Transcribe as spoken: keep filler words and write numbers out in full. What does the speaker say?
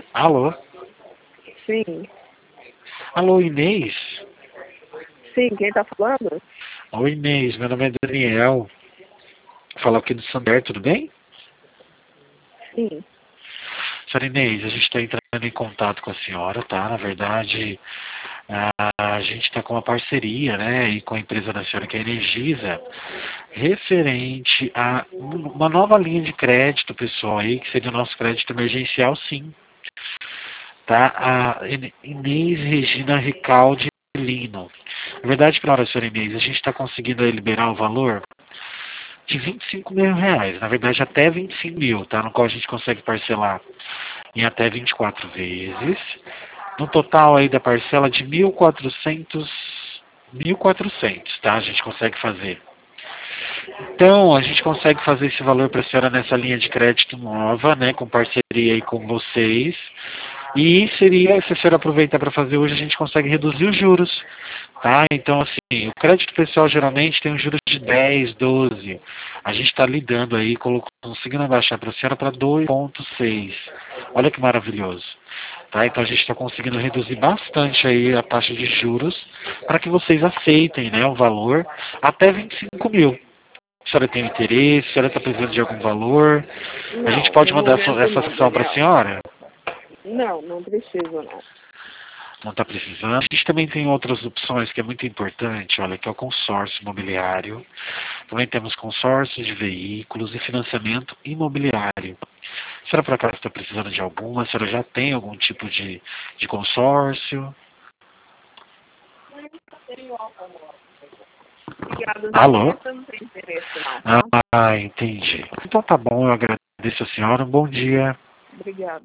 Alô? Sim. Alô, Inês? Sim, quem tá falando? Oi, Inês, meu nome é Daniel. Falo aqui do Sander, tudo bem? Sim. Senhora Inês, a gente está entrando em contato com a senhora, tá? Na verdade, a, a gente está com uma parceria, né, e com a empresa da senhora que é a Energisa, referente a uma nova linha de crédito, pessoal, aí, que seria o nosso crédito emergencial, sim. Tá? A Inês Regina Ricaldi Lino. Na verdade, para a senhora Inês, a gente está conseguindo aí liberar o valor de vinte e cinco mil reais, na verdade até vinte e cinco mil, tá? No qual a gente consegue parcelar em até vinte e quatro vezes. No total aí da parcela de mil e quatrocentos, mil e quatrocentos, tá? A gente consegue fazer. Então, a gente consegue fazer esse valor para a senhora nessa linha de crédito nova, né? Com parceria aí com vocês. E seria, se a senhora aproveitar para fazer hoje, a gente consegue reduzir os juros, tá? Então, assim, o crédito pessoal geralmente tem um juros de dez, doze. A gente está lidando aí, conseguindo abaixar para a senhora para dois vírgula seis. Olha que maravilhoso. Tá? Então a gente está conseguindo reduzir bastante aí a taxa de juros para que vocês aceitem, né, o valor até vinte e cinco mil. A senhora tem interesse? A senhora está precisando de algum valor? A gente Não, pode no mandar essa, momento essa não, ação para a Daniel. senhora? Não, não preciso não. Não está precisando. A gente também tem outras opções que é muito importante, olha, que é o consórcio imobiliário. Também temos consórcio de veículos e financiamento imobiliário. A senhora por acaso está precisando de alguma? A senhora já tem algum tipo de, de consórcio? Obrigada, no Alô? momento eu não tenho interesse não, tá? Ah, entendi. Então tá bom, eu agradeço a senhora. Um bom dia. Obrigada.